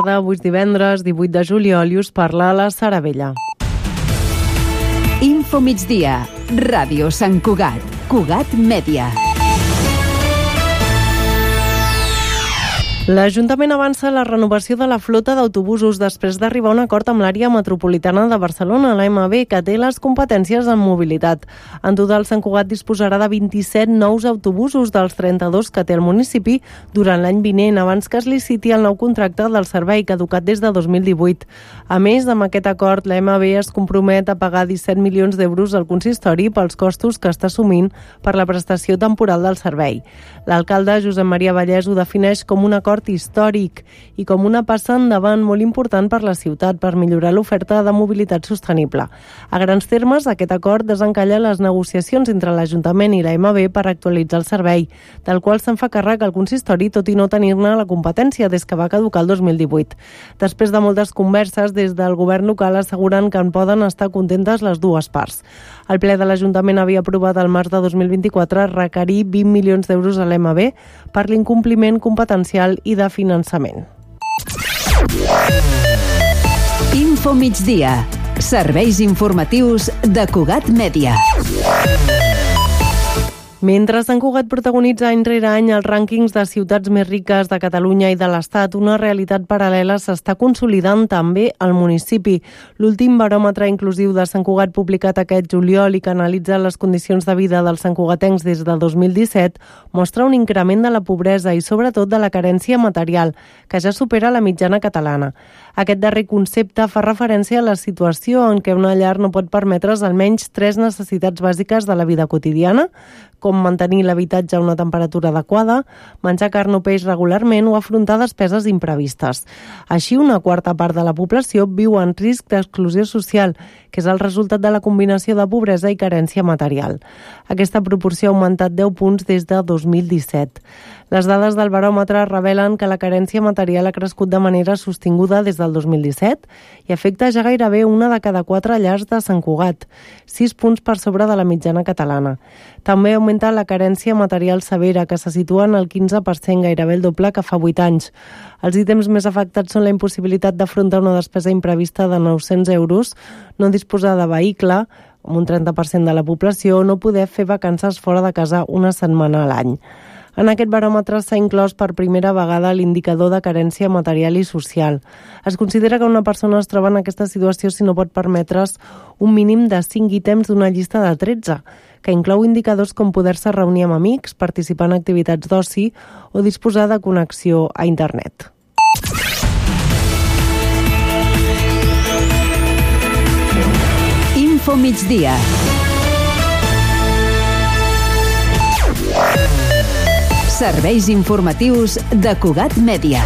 tarda, avui és divendres, 18 de juliol, i us parla la Sara Vella. Info migdia, Ràdio Sant Cugat, Cugat Mèdia. L'Ajuntament avança la renovació de la flota d'autobusos després d'arribar a un acord amb l'àrea metropolitana de Barcelona, l'AMB, que té les competències en mobilitat. En total, Sant Cugat disposarà de 27 nous autobusos dels 32 que té el municipi durant l'any vinent, abans que es liciti el nou contracte del servei, caducat des de 2018. A més, amb aquest acord, l'AMB es compromet a pagar 17 milions d'euros al consistori pels costos que està assumint per la prestació temporal del servei. L'alcalde, Josep Maria Vallès, ho defineix com un acord històric i com una passa endavant molt important per la ciutat per millorar l'oferta de mobilitat sostenible. A grans termes, aquest acord desencalla les negociacions entre l'Ajuntament i l'AMB per actualitzar el servei, del qual se'n fa càrrec el consistori, tot i no tenir-ne la competència des que va caducar el 2018. Després de moltes converses, des del govern local asseguren que en poden estar contentes les dues parts. El ple de l'Ajuntament havia aprovat al març de 2024 requerir 20 milions d'euros a l'AMB per l'incompliment competencial i de finançament. Info migdia. Serveis informatius de Cugat Mèdia. Mentre Sant Cugat protagonitza any rere any els rànquings de ciutats més riques de Catalunya i de l'Estat, una realitat paral·lela s'està consolidant també al municipi. L'últim baròmetre inclusiu de Sant Cugat publicat aquest juliol i que analitza les condicions de vida dels santcugatencs des del 2017 mostra un increment de la pobresa i sobretot de la carència material, que ja supera la mitjana catalana. Aquest darrer concepte fa referència a la situació en què una llar no pot permetre's almenys 3 necessitats bàsiques de la vida quotidiana, com mantenir l'habitatge a una temperatura adequada, menjar carn o peix regularment o afrontar despeses imprevistes. Així, una quarta part de la població viu en risc d'exclusió social, que és el resultat de la combinació de pobresa i carència material. Aquesta proporció ha augmentat 10 punts des de 2017. Les dades del baròmetre revelen que la carència material ha crescut de manera sostinguda des del 2017 i afecta ja gairebé 1 de cada 4 llars de Sant Cugat, 6 punts per sobre de la mitjana catalana. També augmenta la carència material severa, que se situa en el 15%, gairebé el doble que fa 8 anys. Els ítems més afectats són la impossibilitat d'afrontar una despesa imprevista de 900 euros, no disposar de vehicle, amb un 30% de la població, o no poder fer vacances fora de casa una setmana a l'any. En aquest baròmetre s'ha inclòs per primera vegada l'indicador de carència material i social. Es considera que una persona es troba en aquesta situació si no pot permetre's un mínim de 5 ítems d'una llista de 13, que inclou indicadors com poder-se reunir amb amics, participar en activitats d'oci o disposar de connexió a internet. Info migdia. Serveis informatius de Cugat Mèdia.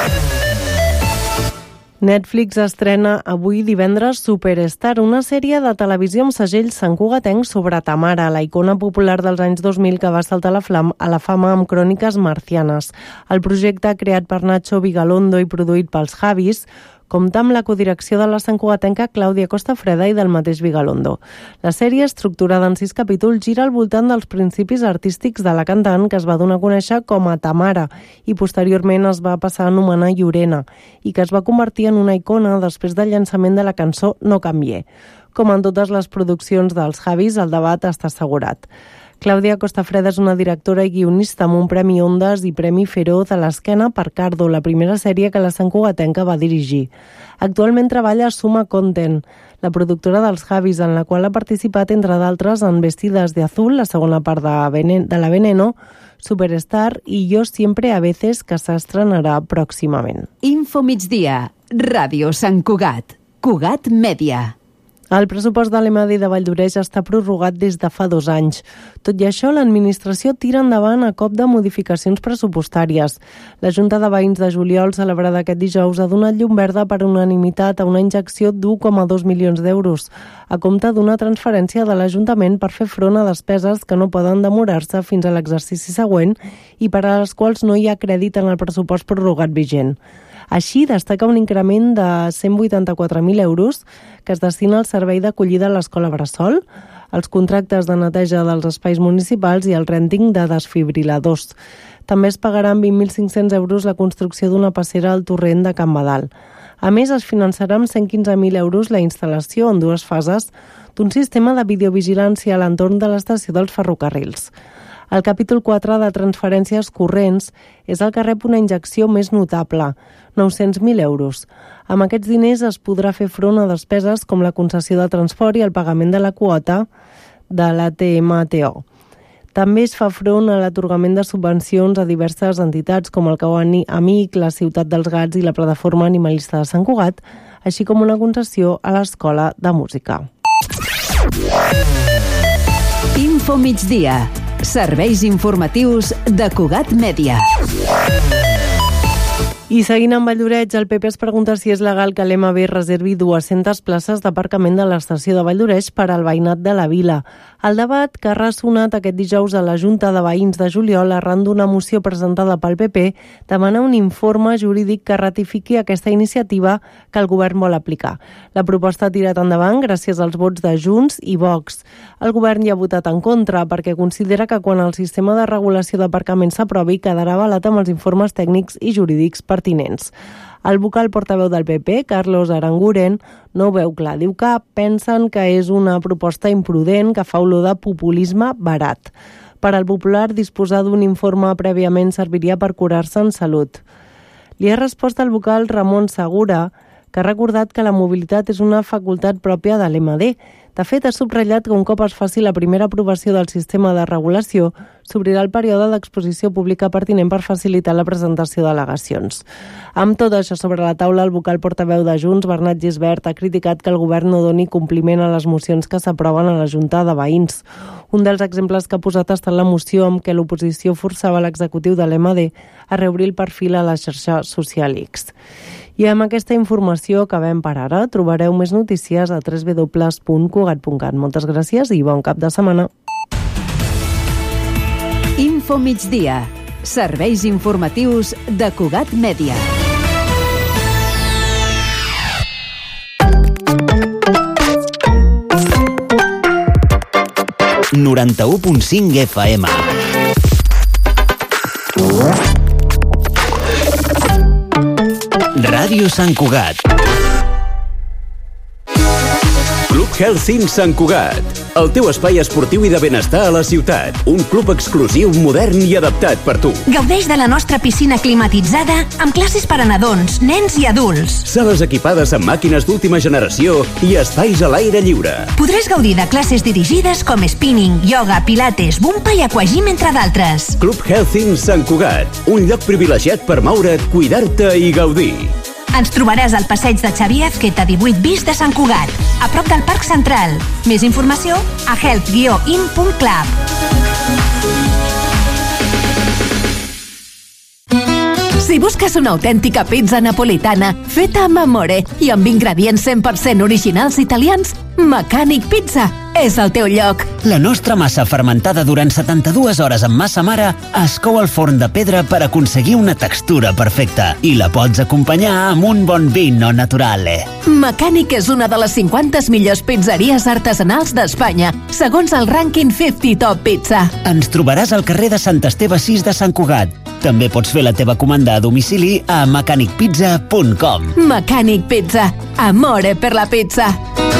Netflix estrena avui divendres Superstar, una sèrie de televisió amb segell santcugatenc sobre Tamara, la icona popular dels anys 2000 que va saltar a la fama amb Cròniques marcianes. El projecte, creat per Nacho Vigalondo i produït pels Javis, compta amb la codirecció de la santcugatenca Clàudia Costafreda i del mateix Vigalondo. La sèrie, estructurada en 6 capítols, gira al voltant dels principis artístics de la cantant, que es va donar a conèixer com a Tamara i posteriorment es va passar a anomenar Llorena i que es va convertir en una icona després del llançament de la cançó No canvié. Com en totes les produccions dels Javis, el debat està assegurat. Clàudia Costafreda és una directora i guionista amb un Premi Ondas i Premi Feroz a l'esquena per Cardo, la primera sèrie que la santcugatenca va dirigir. Actualment treballa a Suma Content, la productora dels Javis, en la qual ha participat, entre d'altres, en Vestidas de Azul, la segona part de la Veneno, Superstar i Yo siempre a veces, que s'estrenarà pròximament. Info migdia. Ràdio Sant Cugat. Cugat Mèdia. El pressupost de l'EMADI de Valldoreix està prorrogat des de fa 2 anys. Tot i això, l'administració tira endavant a cop de modificacions pressupostàries. La Junta de Veïns de Juliol, celebrada aquest dijous, ha donat llum verda per unanimitat a una injecció d'1,2 milions d'euros, a compte d'una transferència de l'Ajuntament per fer front a despeses que no poden demorar-se fins a l'exercici següent i per a les quals no hi ha crèdit en el pressupost prorrogat vigent. Així, destaca un increment de 184.000 euros que es destina al servei d'acollida a l'Escola Bressol, els contractes de neteja dels espais municipals i el rènting de desfibriladors. També es pagaran 20.500 euros la construcció d'una passera al torrent de Can Badal. A més, es finançarà amb 115.000 euros la instal·lació en 2 fases d'un sistema de videovigilància a l'entorn de l'estació dels ferrocarrils. El capítol 4 de transferències corrents és el que rep una injecció més notable, 900.000 euros. Amb aquests diners es podrà fer front a despeses com la concessió de transport i el pagament de la quota de l'ATMTO. També es fa front a l'atorgament de subvencions a diverses entitats com el Cau Amic, la Ciutat dels Gats i la Plataforma Animalista de Sant Cugat, així com una concessió a l'Escola de Música. Info migdia. Serveis informatius de Cugat Mèdia. I seguint amb Valldoreix, el PP es pregunta si és legal que l'MB reservi 200 places d'aparcament de l'estació de Valldoreix per al veïnat de la vila. El debat que ha ressonat aquest dijous a la Junta de Veïns de juliol arran d'una moció presentada pel PP demana un informe jurídic que ratifiqui aquesta iniciativa que el govern vol aplicar. La proposta ha tirat endavant gràcies als vots de Junts i Vox. El govern hi ha votat en contra perquè considera que quan el sistema de regulació d'aparcament s'aprovi quedarà avalat amb els informes tècnics i jurídics pertinents. El vocal portaveu del PP, Carlos Aranguren, no ho veu clar. Diu que pensen que és una proposta imprudent que fa olor de populisme barat. Per al popular, disposar d'un informe prèviament serviria per curar-se en salut. Li ha respost el vocal Ramon Segura, que ha recordat que la mobilitat és una facultat pròpia de l'MD. De fet, ha subratllat que un cop es faci la primera aprovació del sistema de regulació, s'obrirà el període d'exposició pública pertinent per facilitar la presentació d'al·legacions. Amb tot això sobre la taula, el vocal portaveu de Junts, Bernat Gisbert, ha criticat que el govern no doni compliment a les mocions que s'aproven a la Junta de Veïns. Un dels exemples que ha posat ha estat la moció amb què l'oposició forçava l'executiu de l'MD a reobrir el perfil a la xarxa social X. I amb aquesta informació acabem per ara. Trobareu més notícies a www.cugat.cat. Moltes gràcies i bon cap de setmana. Info migdia. Serveis informatius de Cugat Mèdia. ...91.5 FM. Ràdio Sant Cugat. Club Health Sant Cugat. El teu espai esportiu i de benestar a la ciutat. Un club exclusiu, modern i adaptat per tu. Gaudeix de la nostra piscina climatitzada amb classes per a nadons, nens i adults. Sales equipades amb màquines d'última generació i espais a l'aire lliure. Podràs gaudir de classes dirigides com spinning, yoga, pilates, bumpa i aquagym, entre d'altres. Club Health Sant Cugat. Un lloc privilegiat per moure't, cuidar-te i gaudir. Ens trobaràs al passeig de Xavier Azqueta 18 bis de Sant Cugat, a prop del Parc Central. Més informació a health-in.club. Si busques una autèntica pizza napolitana feta amb amore i amb ingredients 100% originals italians, Mecànic Pizza és el teu lloc. La nostra massa fermentada durant 72 hores amb massa mare es cou al forn de pedra per aconseguir una textura perfecta i la pots acompanyar amb un bon vino naturale. Mecànic és una de les 50 millors pizzeries artesanals d'Espanya, segons el rànquing 50 Top Pizza. Ens trobaràs al carrer de Sant Esteve 6 de Sant Cugat. També pots fer la teva comanda a domicili a mecanicpizza.com. Mecànic Pizza. Amore per la pizza.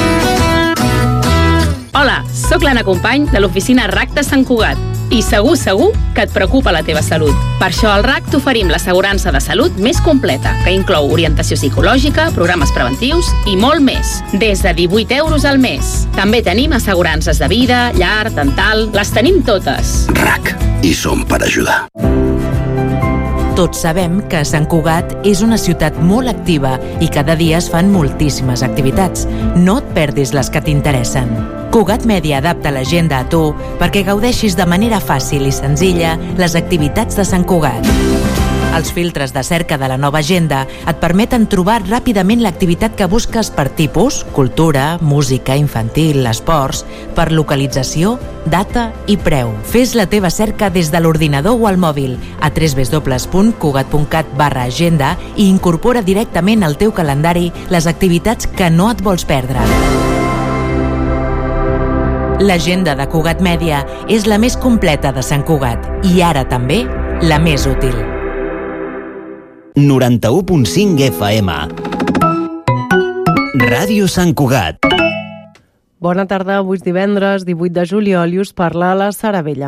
Hola, sóc l'Anna Company de l'oficina RAC de Sant Cugat i segur que et preocupa la teva salut. Per això al RAC t'oferim l'assegurança de salut més completa, que inclou orientació psicològica, programes preventius i molt més, des de 18 euros al mes. També tenim assegurances de vida, llar, dental, les tenim totes. RAC, hi som per ajudar. Tots sabem que Sant Cugat és una ciutat molt activa i cada dia es fan moltíssimes activitats. No et perdis les que t'interessen. Cugat Mèdia adapta l'agenda a tu perquè gaudeixis de manera fàcil i senzilla les activitats de Sant Cugat. Els filtres de cerca de la nova agenda et permeten trobar ràpidament l'activitat que busques per tipus, cultura, música, infantil, esports, per localització, data i preu. Fes la teva cerca des de l'ordinador o al mòbil a www.cugat.cat/agenda i incorpora directament al teu calendari les activitats que no et vols perdre. L'agenda de Cugat Mèdia és la més completa de Sant Cugat i ara també la més útil. 91.5 FM. Ràdio Sant Cugat. Bona tarda, avui és divendres, 18 de juliol, i us parla la Sara Vella.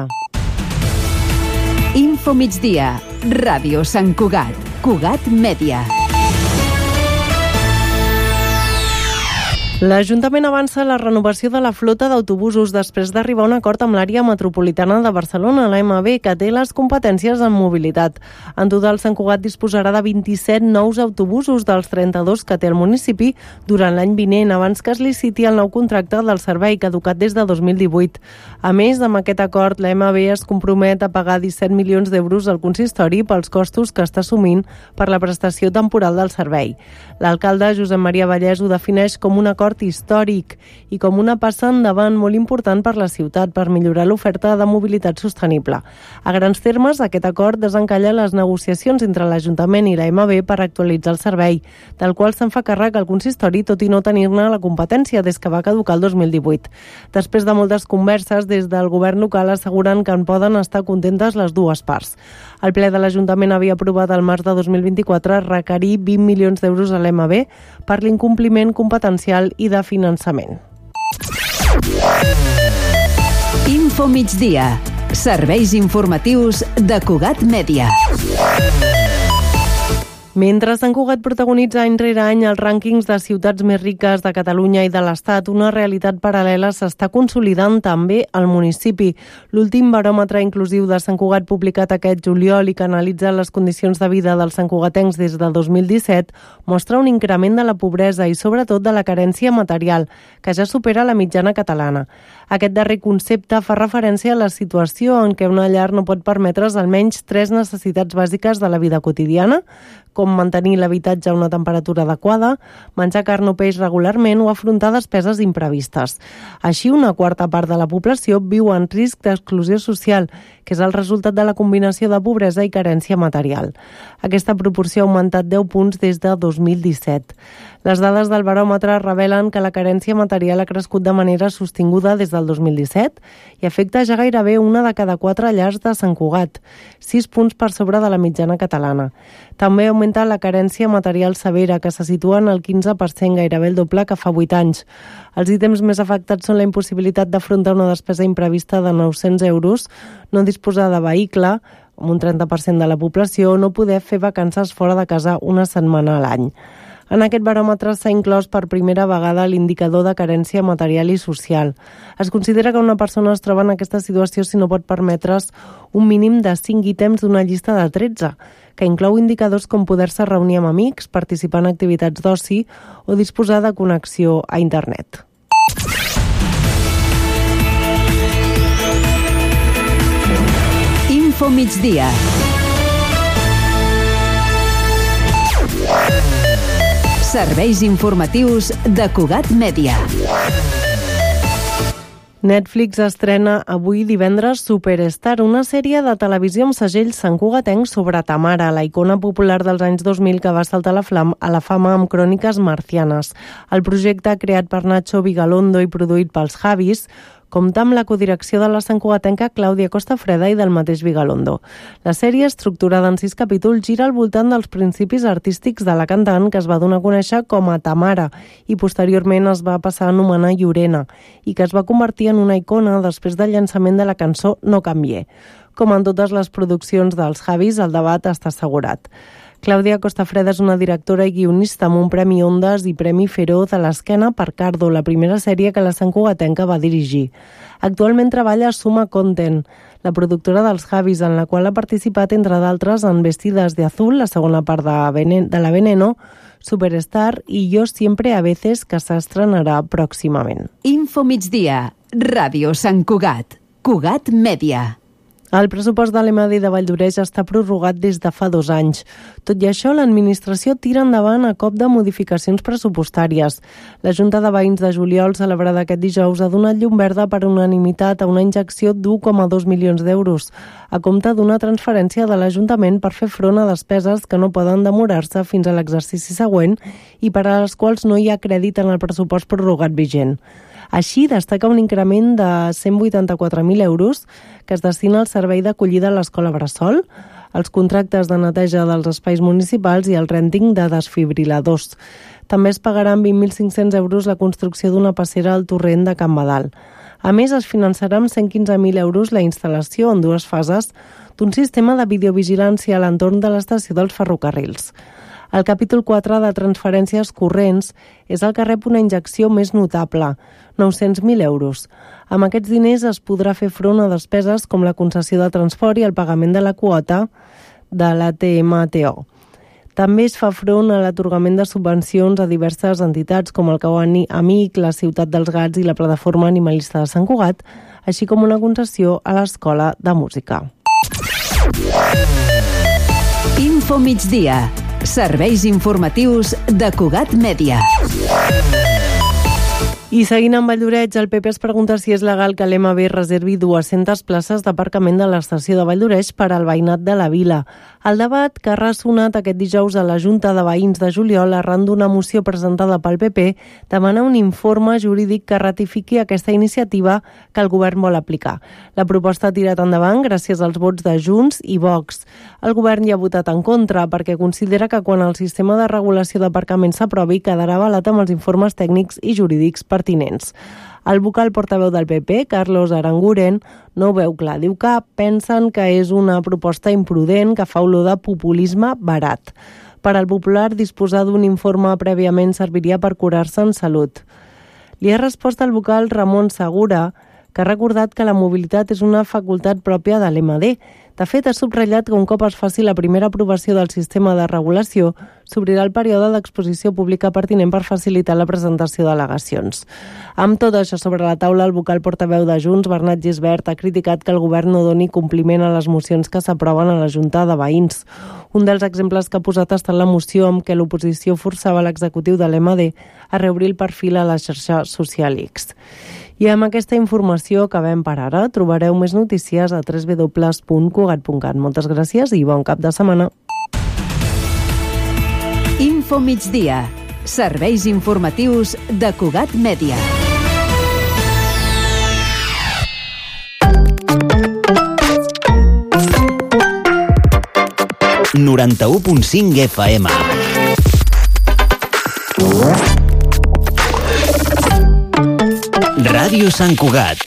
Info migdia. Ràdio Sant Cugat. Cugat Mèdia. L'Ajuntament avança la renovació de la flota d'autobusos després d'arribar a un acord amb l'àrea metropolitana de Barcelona, l'AMB, que té les competències en mobilitat. En total, Sant Cugat disposarà de 27 nous autobusos dels 32 que té el municipi durant l'any vinent, abans que es liciti el nou contracte del servei, caducat des de 2018. A més, amb aquest acord, l'AMB es compromet a pagar 17 milions d'euros al consistori pels costos que està assumint per la prestació temporal del servei. L'alcalde, Josep Maria Vallès, ho defineix com un acord històric i com una passa endavant molt important per la ciutat per millorar l'oferta de mobilitat sostenible. A grans termes, aquest acord desencalla les negociacions entre l'Ajuntament i l'AMB per actualitzar el servei, del qual se'n fa càrrec el consistori, tot i no tenir-ne la competència des que va caducar el 2018. Després de moltes converses, des del govern local asseguren que en poden estar contentes les dues parts. El ple de l'Ajuntament havia aprovat al març de 2024 requerir 20 milions d'euros a l'AMB per l'incompliment competencial i de finançament. Info migdia. Serveis informatius de Cugat Mèdia. Mentre Sant Cugat protagonitza any rere any els rànquings de ciutats més riques de Catalunya i de l'Estat, una realitat paral·lela s'està consolidant també al municipi. L'últim baròmetre inclusiu de Sant Cugat, publicat aquest juliol i que analitza les condicions de vida dels santcugatencs des del 2017, mostra un increment de la pobresa i sobretot de la carència material, que ja supera la mitjana catalana. Aquest darrer concepte fa referència a la situació en què una llar no pot permetre's almenys 3 necessitats bàsiques de la vida quotidiana, com mantenir l'habitatge a una temperatura adequada, menjar carn o peix regularment o afrontar despeses imprevistes. Així, una quarta part de la població viu en risc d'exclusió social, que és el resultat de la combinació de pobresa i carència material. Aquesta proporció ha augmentat 10 punts des de 2017. Les dades del baròmetre revelen que la carència material ha crescut de manera sostinguda des del 2017 i afecta ja gairebé 1 de cada 4 llars de Sant Cugat, 6 punts per sobre de la mitjana catalana. També augmenta la carència material severa, que se situa en el 15%, gairebé el doble que fa 8 anys. Els ítems més afectats són la impossibilitat d'afrontar una despesa imprevista de 900 euros, no disposar de vehicle, amb un 30% de la població, o no poder fer vacances fora de casa una setmana a l'any. En aquest baròmetre s'ha inclòs per primera vegada l'indicador de carència material i social. Es considera que una persona es troba en aquesta situació si no pot permetre's un mínim de 5 ítems d'una llista de 13, que inclou indicadors com poder-se reunir amb amics, participar en activitats d'oci o disposar de connexió a internet. Info migdia. Serveis informatius de Cugat Mèdia. Netflix estrena avui divendres Superstar, una sèrie de televisió amb segell santcugatenc sobre Tamara, la icona popular dels anys 2000 que va saltar a la fama amb Cròniques marcianes. El projecte, creat per Nacho Vigalondo i produït pels Javis, compta amb la codirecció de la santcugatenca Clàudia Costafreda i del mateix Vigalondo. La sèrie, estructurada en 6 capítols, gira al voltant dels principis artístics de la cantant, que es va donar a conèixer com a Tamara i posteriorment es va passar a anomenar Llorena i que es va convertir en una icona després del llançament de la cançó No canvié. Com en totes les produccions dels Javis, el debat està assegurat. Clàudia Costafreda és una directora i guionista amb un Premi Ondas i Premi Feroz a l'esquena per Cardo, la primera sèrie que la santcugatenca va dirigir. Actualment treballa a Suma Content, la productora dels Javis, en la qual ha participat, entre d'altres, en Vestidas de Azul, la segona part de la Veneno, Superstar i Yo siempre a veces, que s'estrenarà pròximament. Info migdia. Ràdio Sant Cugat. Cugat Mèdia. El pressupost de l'EMAD de Valldoreix està prorrogat des de fa 2 anys. Tot i això, l'administració tira endavant a cop de modificacions pressupostàries. La Junta de Veïns de Juliol, celebrada aquest dijous, ha donat llum verda per unanimitat a una injecció d'1,2 milions d'euros, a compte d'una transferència de l'Ajuntament per fer front a despeses que no poden demorar-se fins a l'exercici següent i per a les quals no hi ha crèdit en el pressupost prorrogat vigent. Així, destaca un increment de 184.000 euros que es destina al servei d'acollida a l'Escola Bressol, els contractes de neteja dels espais municipals i el rènting de desfibriladors. També es pagaran 20.500 euros la construcció d'una passera al torrent de Can Badal. A més, es finançarà amb 115.000 euros la instal·lació en 2 fases d'un sistema de videovigilància a l'entorn de l'estació dels ferrocarrils. El capítol 4 de transferències corrents és el que rep una injecció més notable, 900.000 euros. Amb aquests diners es podrà fer front a despeses com la concessió de transport i el pagament de la quota de la TMTO. També es fa front a l'atorgament de subvencions a diverses entitats com el Cau Amic, la Ciutat dels Gats i la Plataforma Animalista de Sant Cugat, així com una concessió a l'Escola de Música. Info migdia. Serveis informatius de Cugat Mèdia. I seguint amb Valldoreix, el PP es pregunta si és legal que l'EMAB reservi 200 places d'aparcament de l'estació de Valldoreix per al veïnat de la vila. El debat que ha ressonat aquest dijous a la Junta de Veïns de Juliol arran d'una moció presentada pel PP demana un informe jurídic que ratifiqui aquesta iniciativa que el govern vol aplicar. La proposta ha tirat endavant gràcies als vots de Junts i Vox. El govern hi ha votat en contra perquè considera que quan el sistema de regulació d'aparcament s'aprovi quedarà avalat amb els informes tècnics i jurídics pertinents. El vocal portaveu del PP, Carlos Aranguren, no ho veu clar. Diu que pensen que és una proposta imprudent que fa olor de populisme barat. Per al popular, disposar d'un informe prèviament serviria per curar-se en salut. Li ha respost el vocal Ramon Segura, que ha recordat que la mobilitat és una facultat pròpia de l'EMAD. De fet, ha subratllat que un cop es faci la primera aprovació del sistema de regulació, s'obrirà el període d'exposició pública pertinent per facilitar la presentació d'al·legacions. Amb tot això sobre la taula, el vocal portaveu de Junts, Bernat Gisbert, ha criticat que el govern no doni compliment a les mocions que s'aproven a la Junta de Veïns. Un dels exemples que ha posat ha estat la moció amb què l'oposició forçava l'executiu de l'EMAD a reobrir el perfil a la xarxa social X. I amb aquesta informació acabem per ara. Trobareu més notícies a www.cugat.cat. Moltes gràcies i bon cap de setmana. Info migdia. Serveis informatius de Cugat Mèdia. ...91.5 FM. Ràdio Sant Cugat.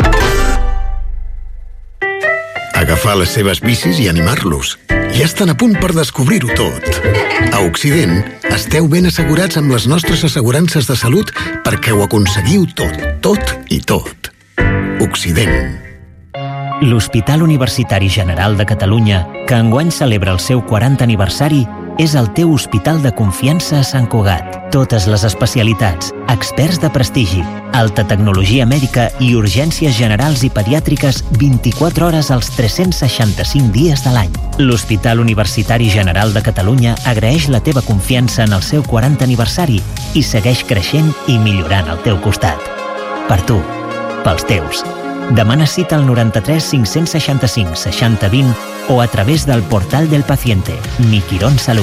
Agafar les seves bicis i animar-los. Ja estan a punt per descobrir-ho tot. A Occident, esteu ben assegurats amb les nostres assegurances de salut perquè ho aconseguiu tot i tot. Occident. L'Hospital Universitari General de Catalunya, que enguany celebra el seu 40 aniversari, és el teu hospital de confiança a Sant Cugat. Totes les especialitats, experts de prestigi, alta tecnologia mèdica i urgències generals i pediàtriques 24 hores als 365 dies de l'any. L'Hospital Universitari General de Catalunya agraeix la teva confiança en el seu 40 aniversari i segueix creixent i millorant al teu costat. Per tu, pels teus. Demana cita al 93 565 60 20 o a través del portal del paciente Mi Quirón Salud.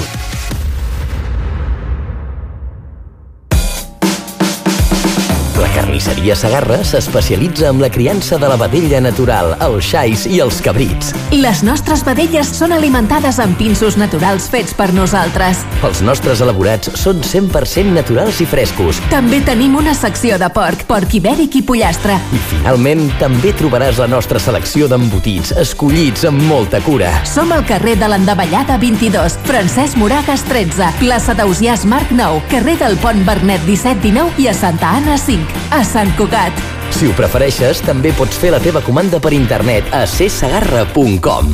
La carnisseria Segarra s'especialitza en la criança de la vedella natural, els xais i els cabrits. Les nostres vedelles són alimentades amb pinsos naturals fets per nosaltres. Els nostres elaborats són 100% naturals i frescos. També tenim una secció de porc ibèric i pollastre. I finalment, també trobaràs la nostra selecció d'embotits, escollits amb molta cura. Som al carrer de l'Endavellada 22, Francesc Moragas 13, plaça d'Ausiàs Marc 9, carrer del Pont Vernet 17-19 i a Santa Anna 5, a Sant Cugat. Si ho prefereixes, també pots fer la teva comanda per internet a csegarra.com.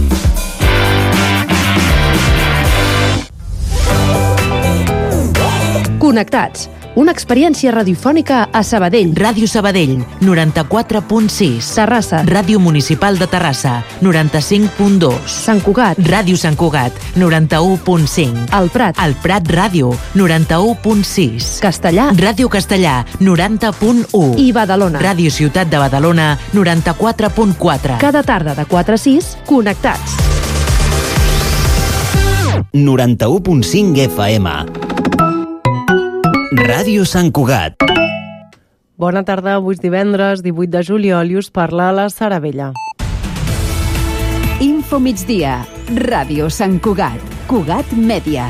Connectats, una experiència radiofònica a Sabadell. Ràdio Sabadell, 94.6. Terrassa. Ràdio Municipal de Terrassa, 95.2. Sant Cugat. Ràdio Sant Cugat, 91.5. El Prat. El Prat Ràdio, 91.6. Castellà. Ràdio Castellà, 90.1. I Badalona. Ràdio Ciutat de Badalona, 94.4. Cada tarda de 4 a 6, connectats. 91.5 FM. Ràdio Sant Cugat. Bona tarda, avui és divendres, 18 de juliol, i us parla la Sara Vella. Info migdia. Ràdio Sant Cugat. Cugat Mèdia.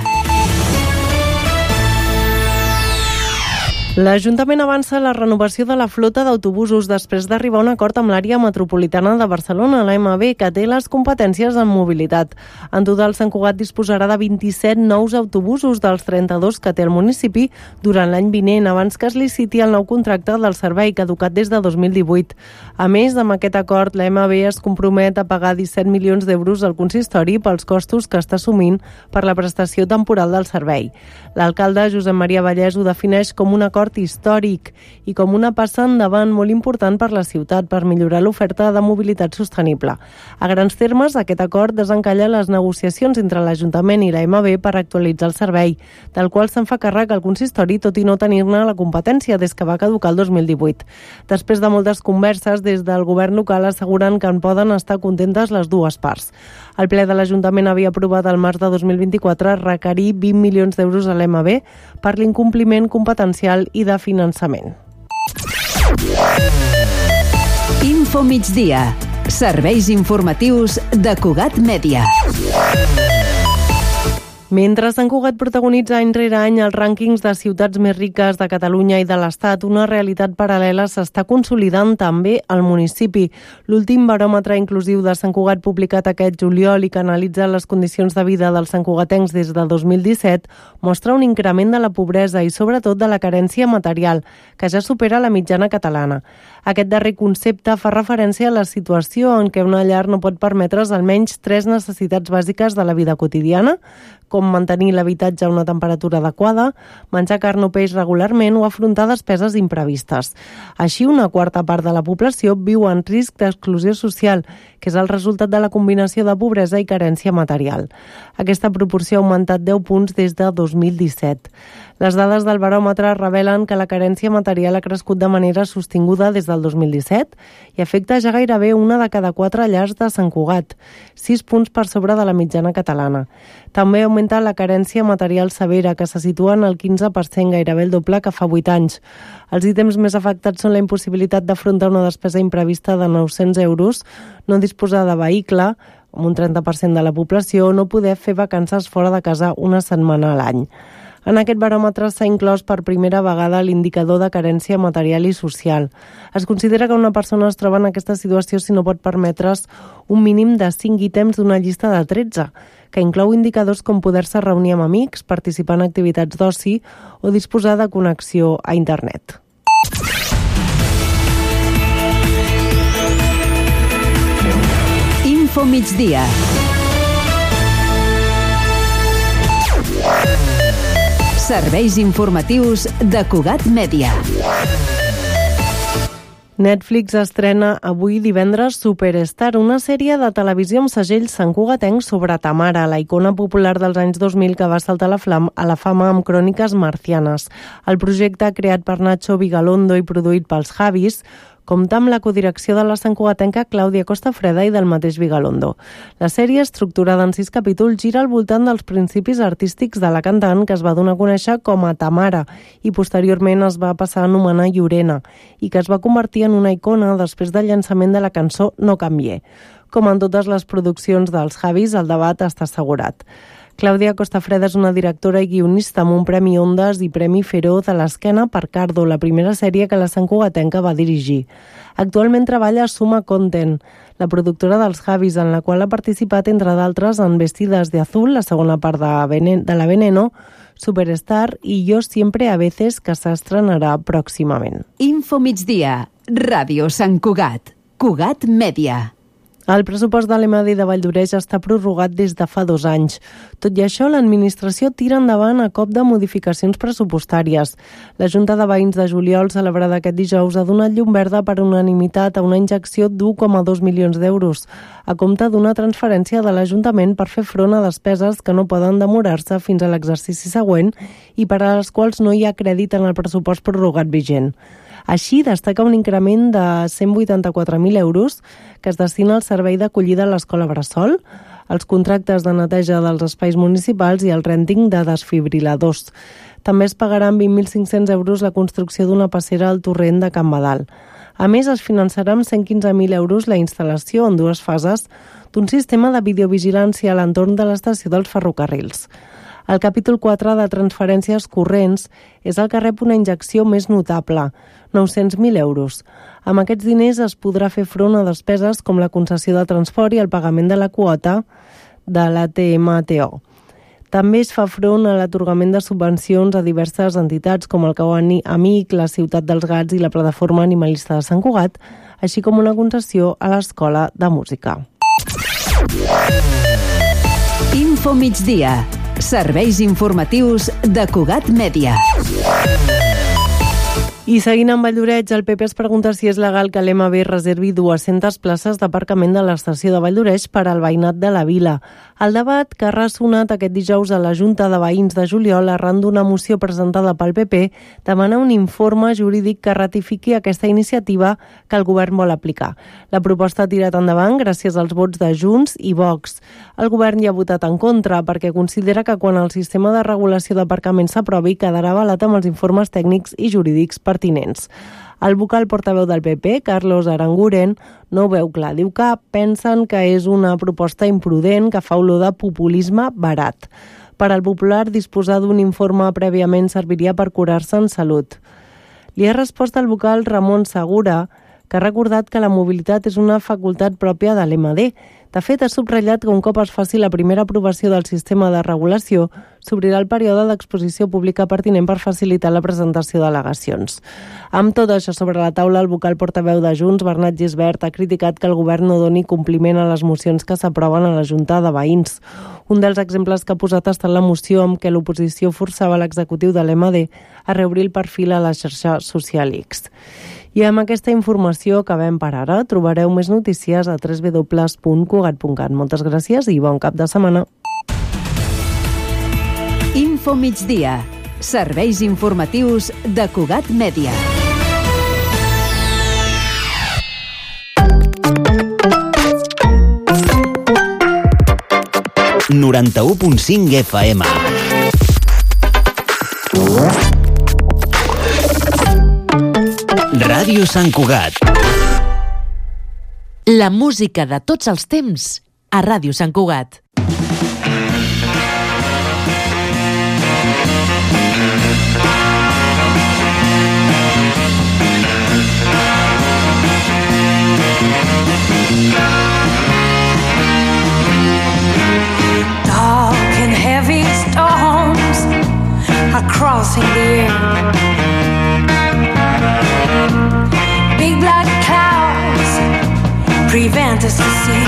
L'Ajuntament avança la renovació de la flota d'autobusos després d'arribar a un acord amb l'àrea metropolitana de Barcelona, l'AMB, que té les competències en mobilitat. En total, Sant Cugat disposarà de 27 nous autobusos dels 32 que té el municipi durant l'any vinent, abans que es liciti el nou contracte del servei, caducat des de 2018. A més, amb aquest acord, l'AMB es compromet a pagar 17 milions d'euros al consistori pels costos que està assumint per la prestació temporal del servei. L'alcalde, Josep Maria Vallès, ho defineix com un acord històric i com una passa endavant molt important per la ciutat per millorar l'oferta de mobilitat sostenible. A grans termes, aquest acord desencalla les negociacions entre l'Ajuntament i l'AMB per actualitzar el servei, del qual se'n fa càrrec el consistori, tot i no tenir-ne la competència des que va caducar el 2018. Després de moltes converses, des del govern local asseguren que en poden estar contentes les dues parts. El ple de l'Ajuntament havia aprovat al març de 2024 requerir 20 milions d'euros a l'AMB per l'incompliment competencial i de finançament. Info migdia. Serveis informatius de Cugat Mèdia. Mentre Sant Cugat protagonitza any rere any els rànquings de ciutats més riques de Catalunya i de l'Estat, una realitat paral·lela s'està consolidant també al municipi. L'últim baròmetre inclusiu de Sant Cugat, publicat aquest juliol i que analitza les condicions de vida dels santcugatencs des del 2017, mostra un increment de la pobresa i sobretot de la carència material, que ja supera la mitjana catalana. Aquest darrer concepte fa referència a la situació en què una llar no pot permetre's almenys 3 necessitats bàsiques de la vida quotidiana, com mantenir l'habitatge a una temperatura adequada, menjar carn o peix regularment o afrontar despeses imprevistes. Així, una quarta part de la població viu en risc d'exclusió social, que és el resultat de la combinació de pobresa i carència material. Aquesta proporció ha augmentat 10 punts des de 2017. Les dades del baròmetre revelen que la carència material ha crescut de manera sostinguda des del 2017 i afecta ja gairebé 1 de cada 4 llars de Sant Cugat, 6 punts per sobre de la mitjana catalana. També augmenta la carència material severa, que se situa en el 15%, gairebé el doble que fa 8 anys. Els ítems més afectats són la impossibilitat d'afrontar una despesa imprevista de 900 euros, no disposar de vehicle, amb un 30% de la població, o no poder fer vacances fora de casa una setmana a l'any. En aquest baròmetre s'ha inclòs per primera vegada l'indicador de carència material i social. Es considera que una persona es troba en aquesta situació si no pot permetre's un mínim de 5 ítems d'una llista de 13, que inclou indicadors com poder-se reunir amb amics, participar en activitats d'oci o disposar de connexió a internet. Info migdia. Serveis informatius de Cugat Mèdia. Netflix estrena avui divendres Superstar, una sèrie de televisió amb segell santcugatenc sobre Tamara, la icona popular dels anys 2000 que va saltar a la fama amb Cròniques marcianes. El projecte, creat per Nacho Vigalondo i produït pels Javis, compta amb la codirecció de la santcugatenca Clàudia Costafreda i del mateix Vigalondo. La sèrie, estructurada en 6 capítols, gira al voltant dels principis artístics de la cantant, que es va donar a conèixer com a Tamara i posteriorment es va passar a anomenar Llorena i que es va convertir en una icona després del llançament de la cançó No canvié. Com en totes les produccions dels Javis, el debat està assegurat. Clàudia Costafreda és una directora i guionista amb un Premi Ondas i Premi Feroz a l'esquena per Cardo, la primera sèrie que la santcugatenca va dirigir. Actualment treballa a Suma Content, la productora dels Javis, en la qual ha participat, entre d'altres, en Vestidas de Azul, la segona part de la Veneno, Superstar i Yo siempre a veces, que s'estrenarà pròximament. Info migdia. Ràdio Sant Cugat. Cugat Mèdia. El pressupost de l'EMADI de Valldoreix està prorrogat des de fa 2 anys. Tot i això, l'administració tira endavant a cop de modificacions pressupostàries. La Junta de Veïns de Juliol, celebrada aquest dijous, ha donat llum verda per unanimitat a una injecció d'1,2 milions d'euros, a compte d'una transferència de l'Ajuntament per fer front a despeses que no poden demorar-se fins a l'exercici següent i per a les quals no hi ha crèdit en el pressupost prorrogat vigent. Així, destaca un increment de 184.000 euros que es destina al servei d'acollida a l'Escola Bressol, els contractes de neteja dels espais municipals i el rènting de desfibriladors. També es pagaran 20.500 euros la construcció d'una passera al torrent de Can Badal. A més, es finançarà amb 115.000 euros la instal·lació en 2 fases d'un sistema de videovigilància a l'entorn de l'estació dels ferrocarrils. El capítol 4 de transferències corrents és el que rep una injecció més notable, 900.000 euros. Amb aquests diners es podrà fer front a despeses com la concessió de transport i el pagament de la quota de la TMTO. També es fa front a l'atorgament de subvencions a diverses entitats com el Cau Amic, la Ciutat dels Gats i la Plataforma Animalista de Sant Cugat, així com una concessió a l'Escola de Música. Info migdia. Serveis informatius de Cugat Mèdia. I seguint amb Valldoreix, el PP es pregunta si és legal que l'EMB reservi 200 places d'aparcament de l'estació de Valldoreix per al veïnat de la vila. El debat que ha ressonat aquest dijous a la Junta de Veïns de Juliol arran d'una moció presentada pel PP demana un informe jurídic que ratifiqui aquesta iniciativa que el govern vol aplicar. La proposta ha tirat endavant gràcies als vots de Junts i Vox. El govern hi ha votat en contra perquè considera que quan el sistema de regulació d'aparcament s'aprovi quedarà avalat amb els informes tècnics i jurídics pertinents. El vocal portaveu del PP, Carlos Aranguren, no ho veu clar. Diu que pensen que és una proposta imprudent que fa olor de populisme barat. Per al popular, disposar d'un informe prèviament serviria per curar-se en salut. Li ha respost el vocal Ramon Segura, que ha recordat que la mobilitat és una facultat pròpia de l'EMD. De fet, ha subratllat que un cop es faci la primera aprovació del sistema de regulació, s'obrirà el període d'exposició pública pertinent per facilitar la presentació d'al·legacions. Amb tot això sobre la taula, el vocal portaveu de Junts, Bernat Gisbert, ha criticat que el govern no doni compliment a les mocions que s'aproven a la Junta de Veïns. Un dels exemples que ha posat ha estat la moció amb què l'oposició forçava l'executiu de l'EMD a reobrir el perfil a la xarxa social X. I amb aquesta informació acabem per ara. Trobareu més notícies a www.cugat.cat. Moltes gràcies i bon cap de setmana. Info migdia. Serveis informatius de Cugat Mèdia. ...91.5 FM. Ràdio Sant Cugat. La música de tots els temps a Ràdio Sant Cugat. Dark and heavy storms are crossing the air. Big black clouds prevent us to see.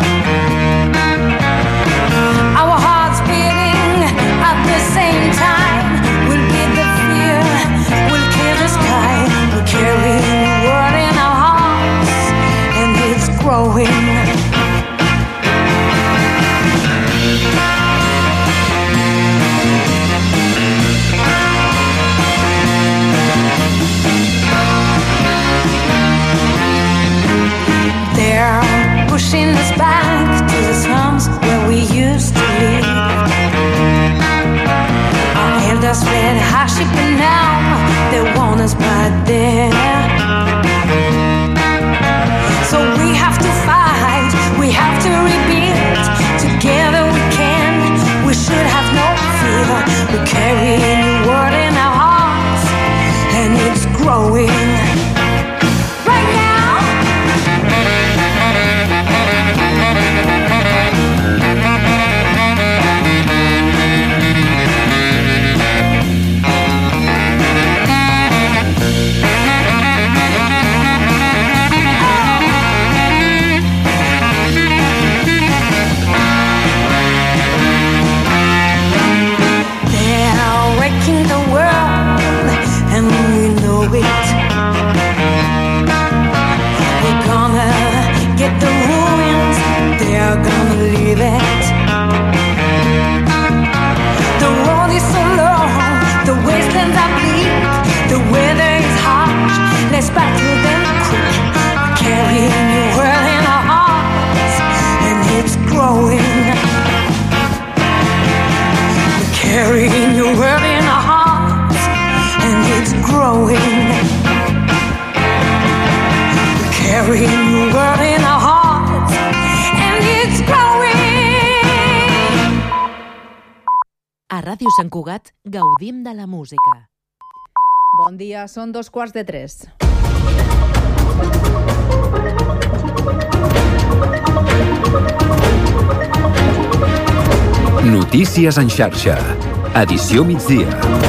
Our hearts beating at the same time. We'll beat the fear, we'll clear the sky. We'll carry the word in our hearts, and it's growing. Pushing us back to the slums where we used to live. Our elders read hardship and now they want us back there. So we have to fight, we have to rebuild. Together we can, we should have no fear. We carry the word in our hearts and it's growing. Ràdio Sant Cugat gaudim de la música. Bon dia, són 2:45. Notícies en xarxa. Edició migdia.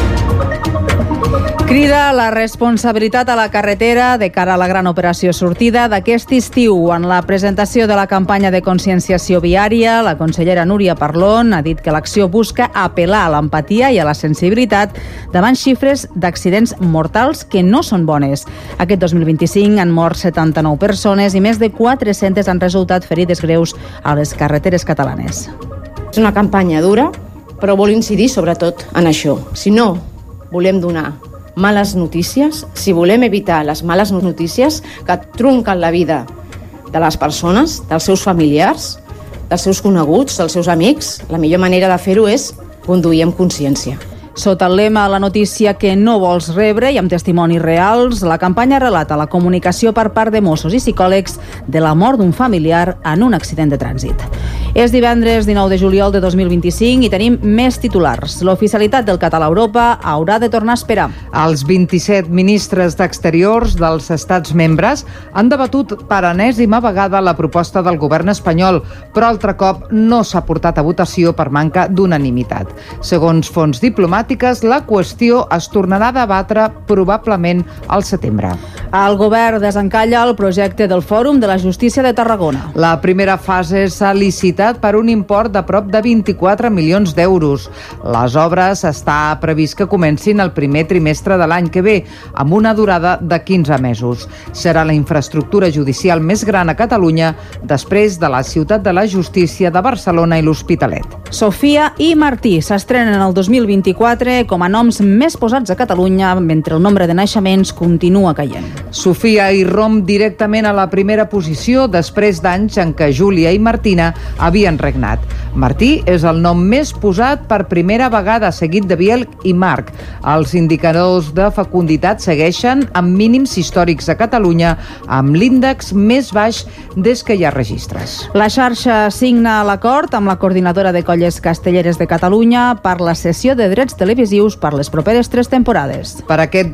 Crida la responsabilitat a la carretera de cara a la gran operació sortida d'aquest estiu. En la presentació de la campanya de conscienciació viària, la consellera Núria Parlon ha dit que l'acció busca apel·lar a l'empatia i a la sensibilitat davant xifres d'accidents mortals que no són bones. Aquest 2025 han mort 79 persones i més de 400 han resultat ferides greus a les carreteres catalanes. És una campanya dura, però vol incidir sobretot en això. Si no volem donar males notícies, si volem evitar les males notícies que trunquen la vida de les persones, dels seus familiars, dels seus coneguts, dels seus amics, la millor manera de fer-ho és conduir amb consciència. Sota el lema La notícia que no vols rebre i amb testimonis reals, la campanya relata la comunicació per part de Mossos i psicòlegs de la mort d'un familiar en un accident de trànsit. És divendres 19 de juliol de 2025 i tenim més titulars. L'oficialitat del català a Europa haurà de tornar a esperar. Els 27 ministres d'Exteriors dels estats membres han debatut per enèsima vegada la proposta del govern espanyol, però altre cop no s'ha portat a votació per manca d'unanimitat. Segons fonts diplomàtiques, la qüestió es tornarà a debatre probablement al setembre. El govern desencalla el projecte del Fòrum de la Justícia de Tarragona. La primera fase s'ha licitat per un import de prop de 24 milions d'euros. Les obres està previst que comencin el primer trimestre de l'any que ve, amb una durada de 15 mesos. Serà la infraestructura judicial més gran a Catalunya després de la Ciutat de la Justícia de Barcelona i l'Hospitalet. Sofia i Martí s'estrenen el 2024 com a noms més posats a Catalunya, mentre el nombre de naixements continua caient. Sofia irromp directament a la primera posició després d'anys en què Júlia i Martina havien regnat. Martí és el nom més posat per primera vegada, seguit de Biel i Marc. Els indicadors de fecunditat segueixen amb mínims històrics a Catalunya, amb l'índex més baix des que hi ha registres. La xarxa signa l'acord amb la coordinadora de colles castelleres de Catalunya per la cessió de drets televisius per les properes 3 temporades. Per aquest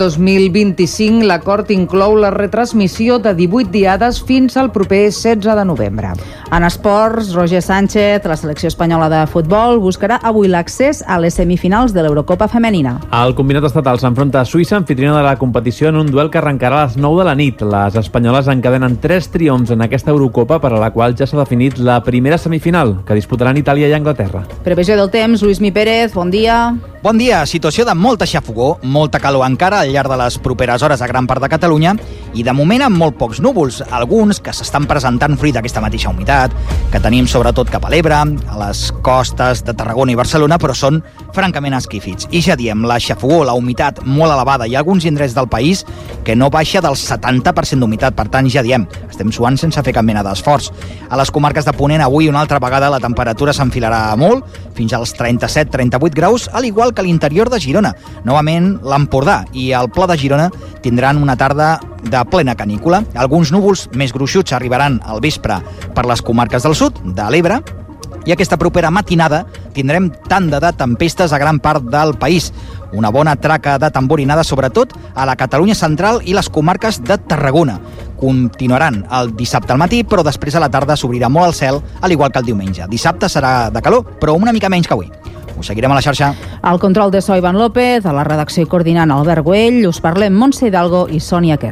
2025, l'acord inclou la retransmissió de 18 diades fins al proper 16 de novembre. En esports, Roger Sánchez, la selecció espanyola de futbol, buscarà avui l'accés a les semifinals de l'Eurocopa femenina. El combinat estatal s'enfronta a Suïssa, anfitriona de la competició, en un duel que arrencarà a les 9 de la nit. Les espanyoles encadenen 3 triomfs en aquesta Eurocopa, per a la qual ja s'ha definit la primera semifinal, que disputaran Itàlia i Anglaterra. Previsió del temps, Lluís Mi Pérez, bon dia. Bon dia. Situació de molta xafogor, molta calor encara al llarg de les properes hores a gran part de Catalunya i de moment amb molt pocs núvols, alguns que s'estan presentant fruit d'aquesta mateixa humitat que tenim sobretot cap a l'Ebre, a les costes de Tarragona i Barcelona, però són francament esquífits. I ja diem, la xafogor, la humitat molt elevada i alguns indrets del país que no baixa del 70% d'humitat, per tant ja diem, estem suant sense fer cap mena d'esforç. A les comarques de Ponent avui una altra vegada la temperatura s'enfilarà molt, fins als 37-38 graus, al igual que a l'interior de Girona. Novament l'Empordà i el Pla de Girona tindran una tarda de plena canícula. Alguns núvols més gruixuts arribaran al vespre per les comarques del sud, de l'Ebre, i aquesta propera matinada tindrem tanda de tempestes a gran part del país. Una bona traca de tamborinada, sobretot a la Catalunya central i les comarques de Tarragona. Continuaran el dissabte al matí, però després a la tarda s'obrirà molt el cel, al igual que el diumenge. Dissabte serà de calor, però una mica menys que avui. Us seguirem a la xarxa. Al control de so Ivan López, a la redacció i coordinant Albert Güell, us parlem Montse Hidalgo i Sònia Quer.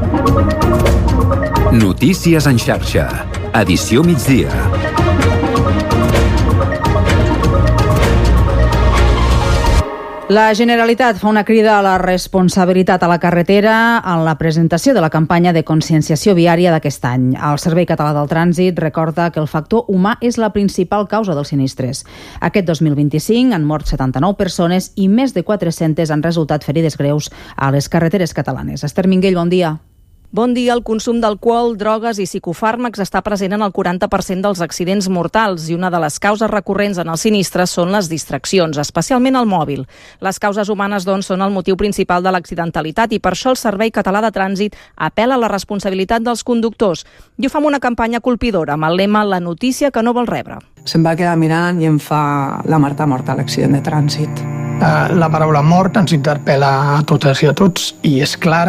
Notícies en xarxa. Edició migdia. La Generalitat fa una crida a la responsabilitat a la carretera en la presentació de la campanya de conscienciació viària d'aquest any. El Servei Català del Trànsit recorda que el factor humà és la principal causa dels sinistres. Aquest 2025 han mort 79 persones i més de 400 han resultat ferides greus a les carreteres catalanes. Esther Minguell, bon dia. Bon dia. El consum d'alcohol, drogues i psicofàrmacs està present en el 40% dels accidents mortals i una de les causes recurrents en els sinistres són les distraccions, especialment el mòbil. Les causes humanes, doncs, són el motiu principal de l'accidentalitat i per això el Servei Català de Trànsit apel·la a la responsabilitat dels conductors. I ho fa amb una campanya colpidora, amb el lema "La notícia que no vol rebre". Se'm va quedar mirant i em fa la Marta morta a l'accident de trànsit. La paraula mort ens interpel·la a totes i a tots i és clara